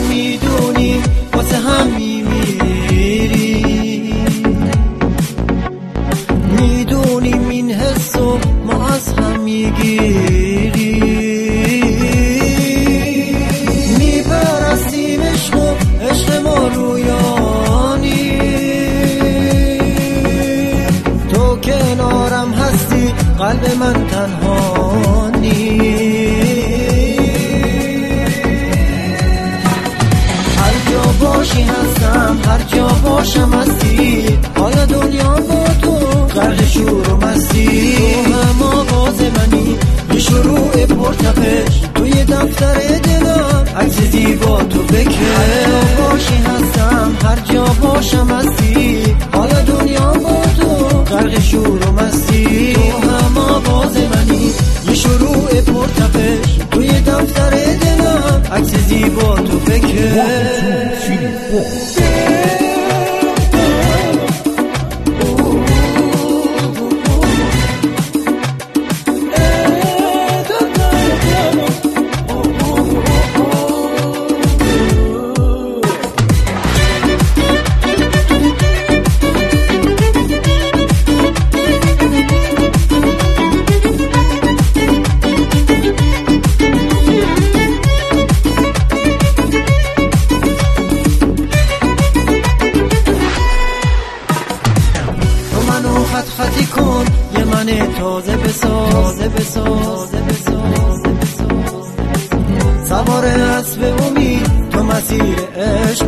میدونیم واسه هم میمیری، میدونیم این حسو ما از هم میگیری، میپرستیم عشق و عشق ما رویانی، تو کنارم هستی قلب من تنها باشی هستم، هر جا باشم هستی، حالا دنیا با تو غرق شور و مستی، تو هم آواز منی یه شروع پرتپش، توی دفتر دلم عکس زیبا تو بکش، هر جا باشی هستم، هر جا باشم هستی، حالا دنیا با تو غرق شور و مستی، تو هم آواز منی یه شروع پرتپش، توی دفتر دلم عکس زیبا تو بکش. خطی کن یه من تازه بساز، سوار اسب امید تو مسیر عشق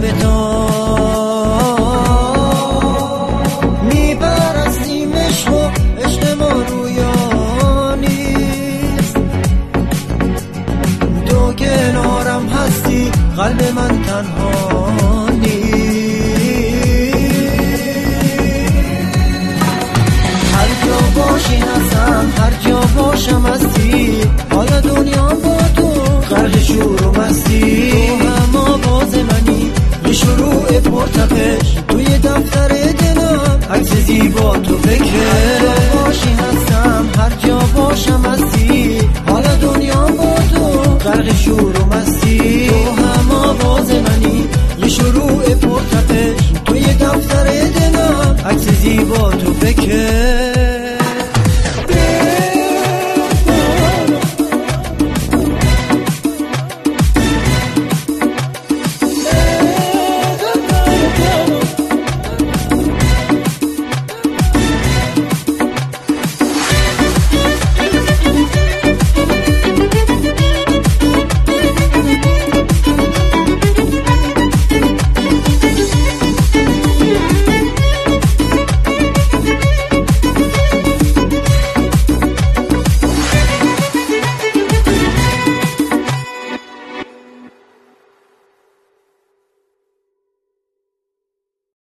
بتاز، میپرستیم عشق و عشق ما رویانیست، تو کنارم هستی قلب من تنها باشی هستم، هر جا باشم هستی، حالا دنیا